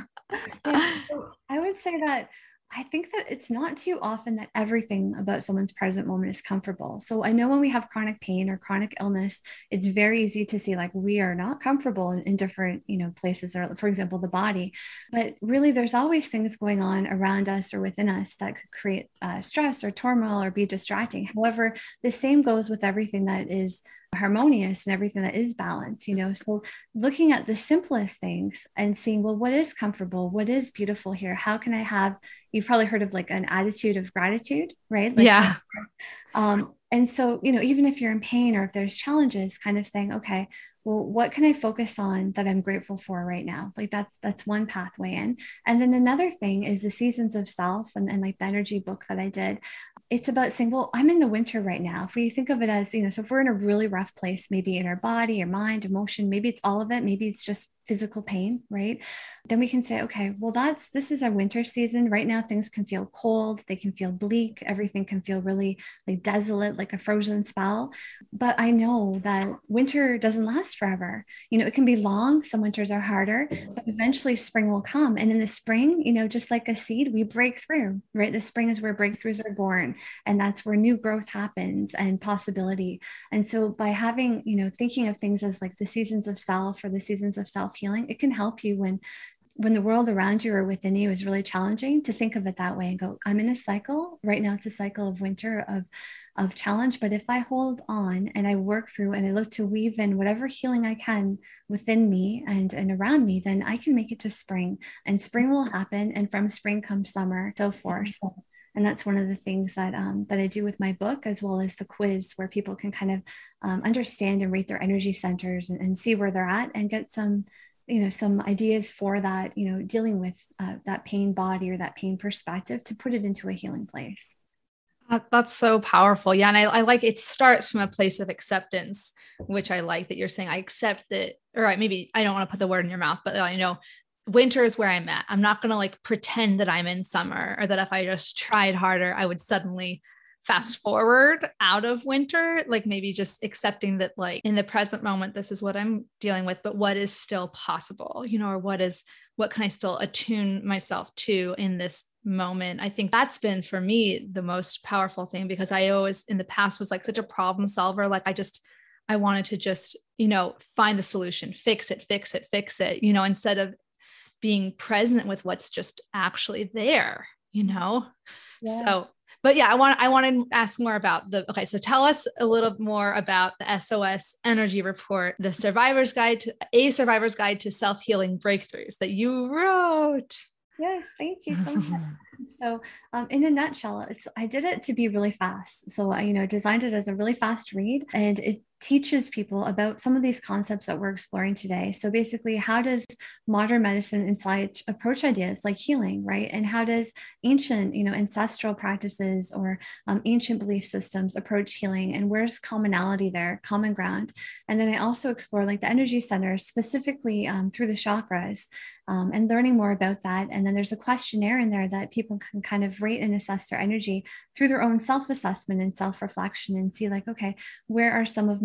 S2: Yeah, so I would say that I think that it's not too often that everything about someone's present moment is comfortable. So I know when we have chronic pain or chronic illness, it's very easy to see like we are not comfortable in, in different, you know, places, or for example, the body. But really, there's always things going on around us or within us that could create uh, stress or turmoil or be distracting. However, the same goes with everything that is harmonious and everything that is balanced, you know. So looking at the simplest things and seeing, well, what is comfortable, what is beautiful here, how can I have, you've probably heard of like an attitude of gratitude, right? Like,
S1: yeah.
S2: Um, and so, you know, even if you're in pain or if there's challenges, kind of saying, okay, well, what can I focus on that I'm grateful for right now? Like that's, that's one pathway in. And then another thing is the seasons of self and, and like the energy book that I did. It's about saying, well, I'm in the winter right now. If we think of it as, you know, so if we're in a really rough place, maybe in our body or mind, emotion, maybe it's all of it, maybe it's just physical pain, right? Then we can say, okay, well, that's, this is a winter season. Right now, things can feel cold. They can feel bleak. Everything can feel really like desolate, like a frozen spell. But I know that winter doesn't last forever. You know, it can be long. Some winters are harder, but eventually spring will come. And in the spring, you know, just like a seed, we break through, right? The spring is where breakthroughs are born. And that's where new growth happens and possibility. And so by having, you know, thinking of things as like the seasons of self or the seasons of self healing, it can help you when when the world around you or within you is really challenging, to think of it that way and go, I'm in a cycle right now. It's a cycle of winter, of of challenge. But if I hold on and I work through and I look to weave in whatever healing I can within me and and around me, then I can make it to spring, and spring will happen. And from spring comes summer, so forth. So, and that's one of the things that um, that I do with my book, as well as the quiz, where people can kind of um, understand and rate their energy centers and, and see where they're at and get some, you know, some ideas for that, you know, dealing with uh, that pain body or that pain perspective to put it into a healing place.
S1: That, that's so powerful. Yeah. And I, I like, it starts from a place of acceptance, which I like that you're saying, I accept that, or maybe I don't want to put the word in your mouth, but I know winter is where I'm at. I'm not going to like pretend that I'm in summer, or that if I just tried harder, I would suddenly fast forward out of winter. Like maybe just accepting that like in the present moment, this is what I'm dealing with, but what is still possible, you know, or what is, what can I still attune myself to in this moment? I think that's been for me the most powerful thing, because I always in the past was like such a problem solver. Like I just, I wanted to just, you know, find the solution, fix it, fix it, fix it, you know, instead of being present with what's just actually there, you know? Yeah. So, but yeah, I want, I want to ask more about the, okay. So tell us a little more about the S O S Energy Report, the survivor's guide to a survivor's guide to self-healing breakthroughs that you wrote.
S2: Yes, thank you so much. So um, in a nutshell, it's, I did it to be really fast. So I, you know, designed it as a really fast read, and it teaches people about some of these concepts that we're exploring today. So basically, how does modern medicine insight approach ideas like healing, right? And how does ancient, you know, ancestral practices or um, ancient belief systems approach healing? And where's commonality there, common ground? And then I also explore like the energy centers, specifically um, through the chakras, um, and learning more about that. And then there's a questionnaire in there that people can kind of rate and assess their energy through their own self-assessment and self-reflection, and see like, okay, where are some of my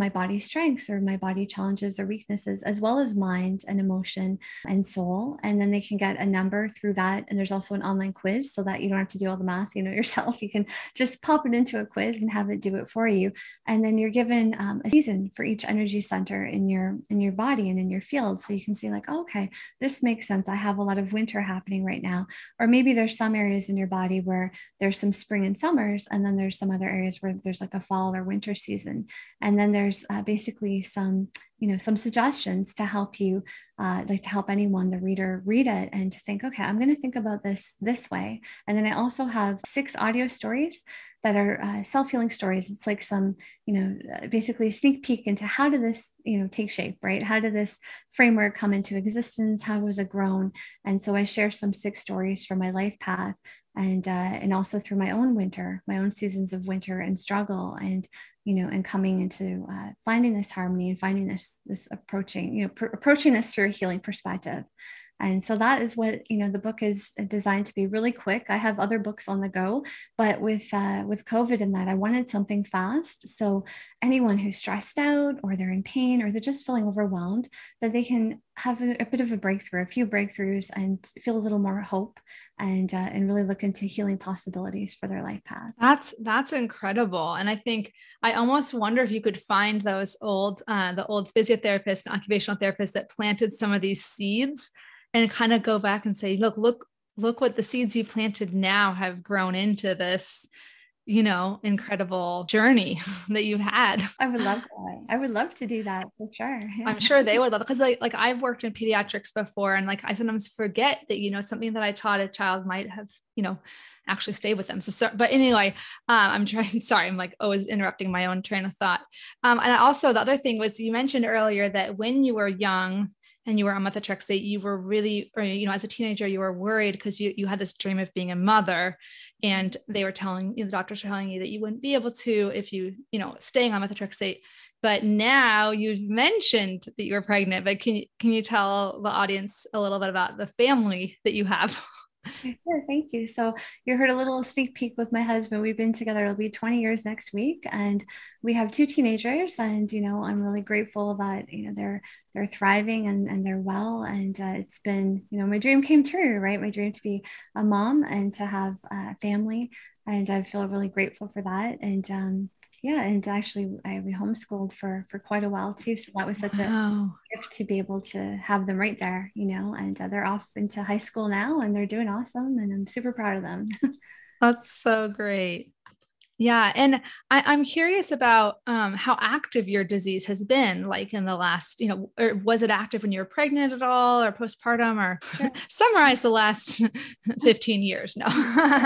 S2: my body strengths or my body challenges or weaknesses, as well as mind and emotion and soul. And then they can get a number through that. And there's also an online quiz so that you don't have to do all the math, you know, yourself. You can just pop it into a quiz and have it do it for you. And then you're given um, a season for each energy center in your, in your body and in your field. So you can see like, oh, okay, this makes sense. I have a lot of winter happening right now. Or maybe there's some areas in your body where there's some spring and summers, and then there's some other areas where there's like a fall or winter season. And then there's uh, basically some, you know, some suggestions to help you, uh, like to help anyone, the reader, read it and to think, okay, I'm going to think about this this way. And then I also have six audio stories that are uh, self-healing stories. It's like some, you know, basically a sneak peek into how did this, you know, take shape, right? How did this framework come into existence? How was it grown? And so I share some six stories from my life path, and uh, and also through my own winter, my own seasons of winter and struggle, and you know, and coming into uh, finding this harmony and finding this this approaching, you know, pr- approaching this through a healing perspective. And so that is what, you know, the book is designed to be really quick. I have other books on the go, but with uh, with COVID and that, I wanted something fast. So anyone who's stressed out or they're in pain or they're just feeling overwhelmed, that they can have a, a bit of a breakthrough, a few breakthroughs, and feel a little more hope, and uh, and really look into healing possibilities for their life path.
S1: That's that's incredible. And I think I almost wonder if you could find those old uh, the old physiotherapists and occupational therapists that planted some of these seeds, and kind of go back and say, look, look, look what the seeds you planted now have grown into this, you know, incredible journey that you've had.
S2: I would love that. I would love to do that for sure. Yeah.
S1: I'm sure they would love it, because like, like I've worked in pediatrics before, and like I sometimes forget that, you know, something that I taught a child might have, you know, actually stayed with them. So, so but anyway, um, I'm trying, sorry, I'm like always interrupting my own train of thought. Um, and also the other thing was, you mentioned earlier that when you were young and you were on methotrexate, you were really, or, you know, as a teenager, you were worried because you, you had this dream of being a mother, and they were telling you, the doctors were telling you that you wouldn't be able to if you, you know, staying on methotrexate. But now you've mentioned that you were pregnant, but can you, can you tell the audience a little bit about the family that you have?
S2: Sure, thank you. So you heard a little sneak peek with my husband. We've been together, it'll be twenty years next week, and we have two teenagers, and, you know, I'm really grateful that, you know, they're, they're thriving and, and they're well. And uh, it's been, you know, my dream came true, right? My dream to be a mom and to have a family. And I feel really grateful for that. And, um, yeah. And actually I, we homeschooled for, for quite a while too. So that was such wow. a gift to be able to have them right there, you know, and uh, they're off into high school now, and they're doing awesome, and I'm super proud of them.
S1: That's so great. Yeah. And I, I'm curious about um, how active your disease has been, like in the last, you know, or was it active when you were pregnant at all, or postpartum, or sure. Summarize the last fifteen years? No.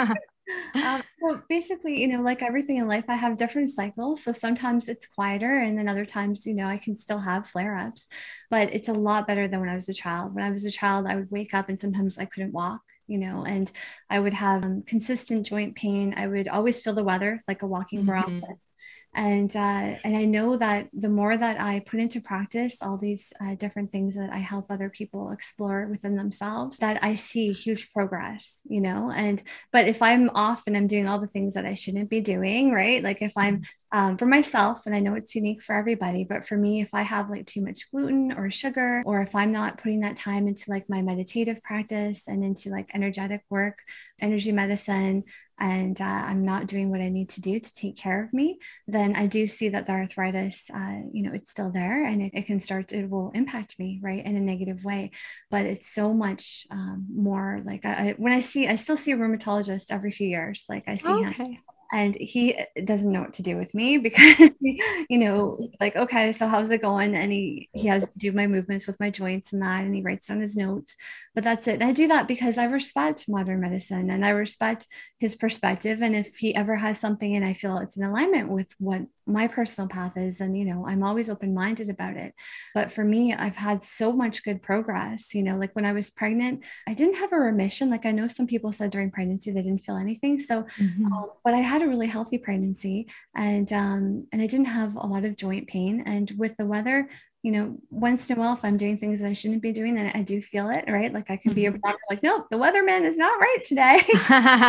S2: Um, so basically, you know, like everything in life, I have different cycles. So sometimes it's quieter, and then other times, you know, I can still have flare-ups, but it's a lot better than when I was a child. When I was a child, I would wake up and sometimes I couldn't walk, you know, and I would have um, consistent joint pain. I would always feel the weather like a walking barometer. Mm-hmm. And, uh, and I know that the more that I put into practice all these uh, different things that I help other people explore within themselves, that I see huge progress, you know, and, but if I'm off and I'm doing all the things that I shouldn't be doing, right? Like if I'm, um, for myself, and I know it's unique for everybody, but for me, if I have like too much gluten or sugar, or if I'm not putting that time into like my meditative practice and into like energetic work, energy medicine, and uh, I'm not doing what I need to do to take care of me, then I do see that the arthritis, uh, you know, it's still there, and it, it can start, it will impact me, right, in a negative way. But it's so much um, more like I, when I see, I still see a rheumatologist every few years. Like I see okay. him. And he doesn't know what to do with me because, you know, it's like, okay, so how's it going? And he, he has to do my movements with my joints and that, and he writes down his notes, but that's it. And I do that because I respect modern medicine and I respect his perspective. And if he ever has something and I feel it's in alignment with what my personal path is, and, you know, I'm always open-minded about it. But for me, I've had so much good progress, you know, like when I was pregnant, I didn't have a remission. Like I know some people said during pregnancy, they didn't feel anything. So, mm-hmm. um, but I had a really healthy pregnancy, and, um, and I didn't have a lot of joint pain. And with the weather, you know, once in a while, if I'm doing things that I shouldn't be doing, then I do feel it, right? Like I can mm-hmm. be a like, no, the weatherman is not right today.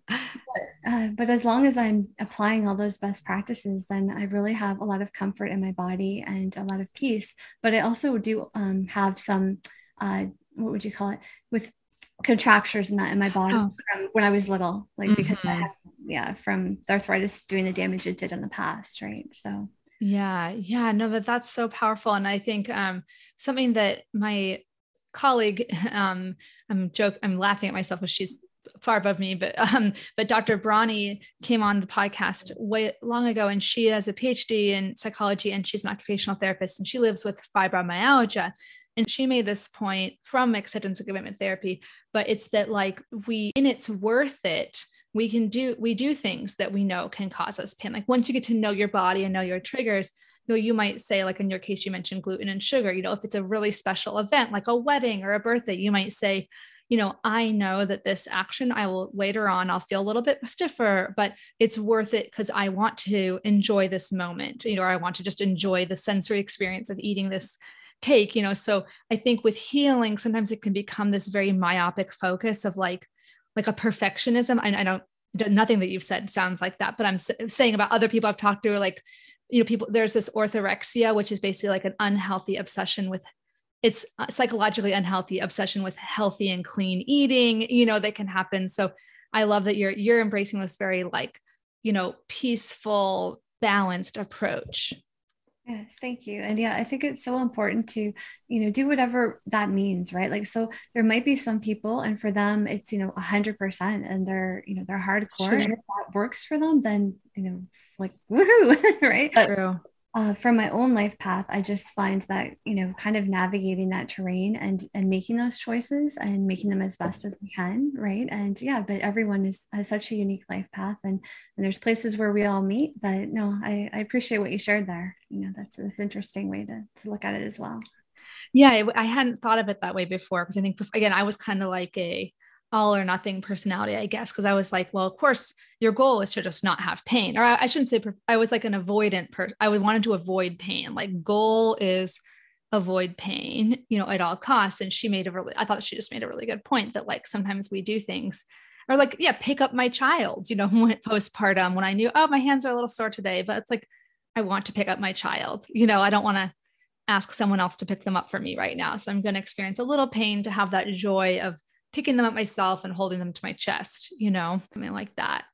S2: But, uh, but as long as I'm applying all those best practices, then I really have a lot of comfort in my body and a lot of peace. But I also do um, have some, uh, what would you call it, with contractures in that in my body
S1: Oh.
S2: from when I was little, like mm-hmm. because I have, yeah, from the arthritis doing the damage it did in the past, right? So
S1: yeah, yeah, no, but that's so powerful. And I think um, something that my colleague, um, I'm joke, I'm laughing at myself because she's far above me, but um, but Doctor Brawny came on the podcast way long ago, and she has a P H D in psychology, and she's an occupational therapist, and she lives with fibromyalgia. And she made this point from acceptance and commitment therapy, but it's that like we, and it's worth it. We can do, we do things that we know can cause us pain. Like once you get to know your body and know your triggers, you know, you might say, like in your case, you mentioned gluten and sugar, you know, if it's a really special event, like a wedding or a birthday, you might say, you know, I know that this action, I will later on, I'll feel a little bit stiffer, but it's worth it because I want to enjoy this moment, you know, or I want to just enjoy the sensory experience of eating this cake, you know. So I think with healing, sometimes it can become this very myopic focus of like, like a perfectionism. I, I don't, nothing that you've said sounds like that, but I'm saying about other people I've talked to, like, you know, people, there's this orthorexia, which is basically like an unhealthy obsession with, it's psychologically unhealthy obsession with healthy and clean eating, you know, that can happen. So I love that you're, you're embracing this very like, you know, peaceful, balanced approach.
S2: Yes, thank you. And yeah, I think it's so important to, you know, do whatever that means, right? Like, so there might be some people and for them, it's, you know, a hundred percent and they're, you know, they're hardcore. And if that works for them, then, you know, like, woohoo, right?
S1: True.
S2: Uh, from my own life path, I just find that, you know, kind of navigating that terrain and and making those choices and making them as best as we can, right? And yeah, but everyone is has such a unique life path, and and there's places where we all meet. But no, I, I appreciate what you shared there. You know, that's that's an interesting way to to look at it as well.
S1: Yeah, I, I hadn't thought of it that way before because I think again I was kind of like a all or nothing personality, I guess, because I was like, well, of course, your goal is to just not have pain. Or I, I shouldn't say, I was like an avoidant person. I wanted to avoid pain. Like goal is avoid pain, you know, at all costs. And she made a really, I thought she just made a really good point that like sometimes we do things or like, yeah, pick up my child, you know, when postpartum, when I knew, oh, my hands are a little sore today, but it's like, I want to pick up my child. You know, I don't want to ask someone else to pick them up for me right now. So I'm going to experience a little pain to have that joy of picking them up myself and holding them to my chest, you know, something like that.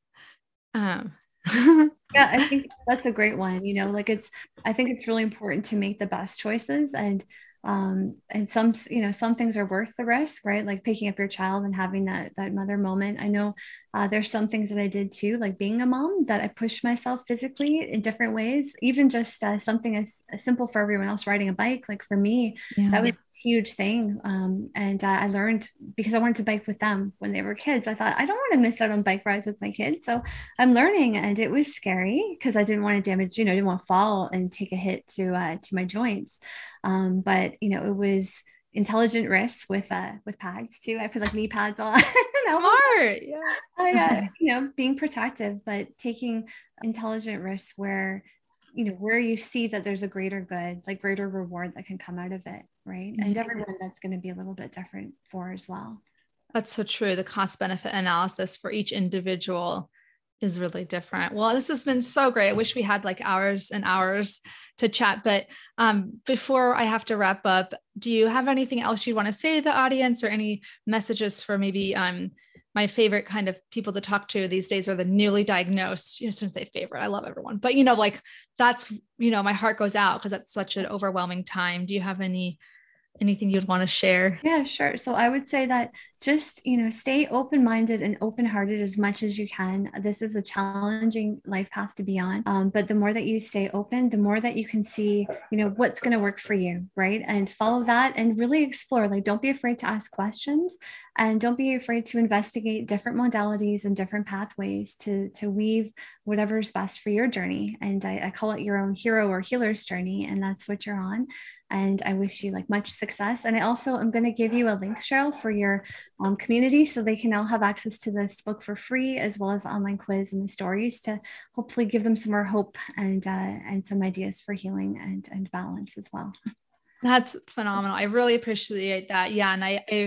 S1: Um,
S2: yeah, I think that's a great one. You know, like it's, I think it's really important to make the best choices and, um, and some, you know, some things are worth the risk, right? Like picking up your child and having that, that mother moment. I know uh, there's some things that I did too, like being a mom that I pushed myself physically in different ways, even just uh, something as, as simple for everyone else, riding a bike. Like for me, yeah. that was a huge thing. Um, and uh, I learned because I wanted to bike with them when they were kids. I thought I don't want to miss out on bike rides with my kids. So I'm learning, and it was scary because I didn't want to damage, you know, I didn't want to fall and take a hit to, uh, to my joints. Um, but you know, it was intelligent risks with, uh, with pads too. I put like knee pads on.
S1: Smart. Yeah.
S2: I, uh, you know, being protective, but taking intelligent risks where, you know, where you see that there's a greater good, like greater reward that can come out of it. Right. And
S1: Yeah.
S2: everyone that's going to be a little bit different for as well.
S1: That's so true. The cost benefit analysis for each individual is really different. Well, this has been so great. I wish we had like hours and hours to chat, but um, before I have to wrap up, do you have anything else you want to say to the audience or any messages for maybe um, my favorite kind of people to talk to these days are the newly diagnosed, you know, shouldn't say favorite, I love everyone, but you know, like that's, you know, my heart goes out because that's such an overwhelming time. Do you have any anything you'd want to share?
S2: Yeah, sure. So I would say that just, you know, stay open-minded and open-hearted as much as you can. This is a challenging life path to be on. Um, but the more that you stay open, the more that you can see, you know, what's going to work for you, right? And follow that and really explore. Like, don't be afraid to ask questions and don't be afraid to investigate different modalities and different pathways to, to weave whatever's best for your journey. And I, I call it your own hero or healer's journey. And that's what you're on. And I wish you like much success. And I also am going to give you a link, Cheryl, for your um, community so they can all have access to this book for free, as well as the online quiz and the stories to hopefully give them some more hope and uh, and some ideas for healing and, and balance as well.
S1: That's phenomenal. I really appreciate that. Yeah. And I, I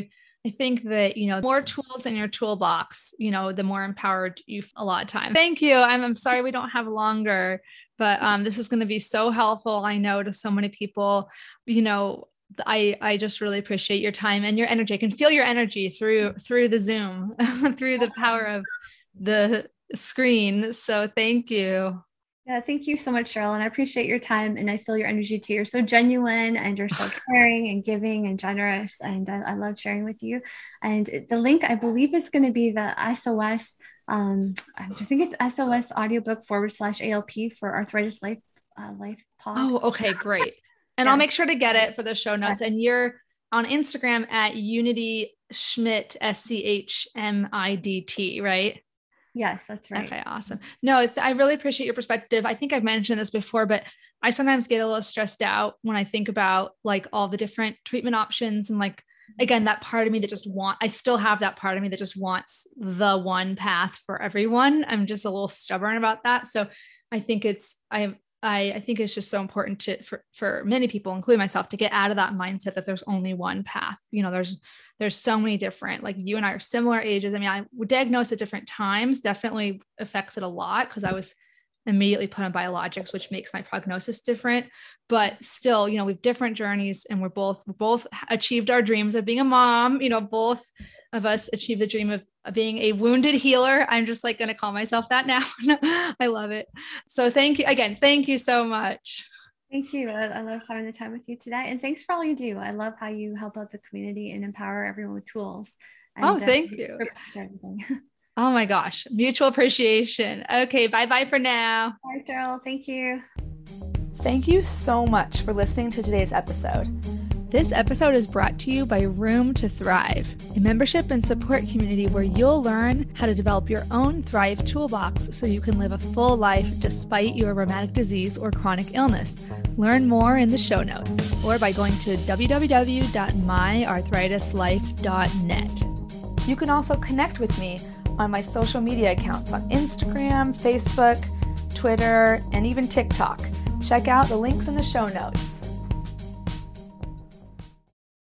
S1: I think that, you know, more tools in your toolbox, you know, the more empowered you feel a lot of time. Thank you. I'm, I'm sorry we don't have longer, but um, this is going to be so helpful. I know to so many people, you know, I, I just really appreciate your time and your energy. I can feel your energy through, through the Zoom, through the power of the screen. So thank you.
S2: Yeah, thank you so much, Cheryl. And I appreciate your time, and I feel your energy too. You're so genuine, and you're so caring and giving and generous. And I, I love sharing with you. And the link, I believe, is going to be the S O S. Um, I think it's S O S audiobook forward slash A L P for Arthritis Life, uh, Life Pod.
S1: Oh, okay, great. And yeah. I'll make sure to get it for the show notes. And you're on Instagram at Unity Schmidt, S C H M I D T, right?
S2: Yes, that's right.
S1: Okay, awesome. No, it's, I really appreciate your perspective. I think I've mentioned this before, but I sometimes get a little stressed out when I think about like all the different treatment options. And like, again, that part of me that just want, I still have that part of me that just wants the one path for everyone. I'm just a little stubborn about that. So I think it's, I, I, I think it's just so important to, for, for many people, including myself, to get out of that mindset that there's only one path. You know, there's, there's so many different, like you and I are similar ages. I mean, I was diagnosed at different times, definitely affects it a lot because I was immediately put on biologics, which makes my prognosis different, but still, you know, we have different journeys, and we're both, we both achieved our dreams of being a mom. You know, both of us achieved the dream of being a wounded healer. I'm just like going to call myself that now. I love it. So thank you again. Thank you so much.
S2: Thank you. I, I love having the time with you today. And thanks for all you do. I love how you help out the community and empower everyone with tools. And,
S1: oh, thank uh, you. Oh my gosh. Mutual appreciation. Okay. Bye-bye for now.
S2: Bye, Cheryl. Thank you.
S1: Thank you so much for listening to today's episode. This episode is brought to you by Room to Thrive, a membership and support community where you'll learn how to develop your own Thrive toolbox so you can live a full life despite your rheumatic disease or chronic illness. Learn more in the show notes or by going to w w w dot my arthritis life dot net. You can also connect with me on my social media accounts on Instagram, Facebook, Twitter, and even TikTok. Check out the links in the show notes.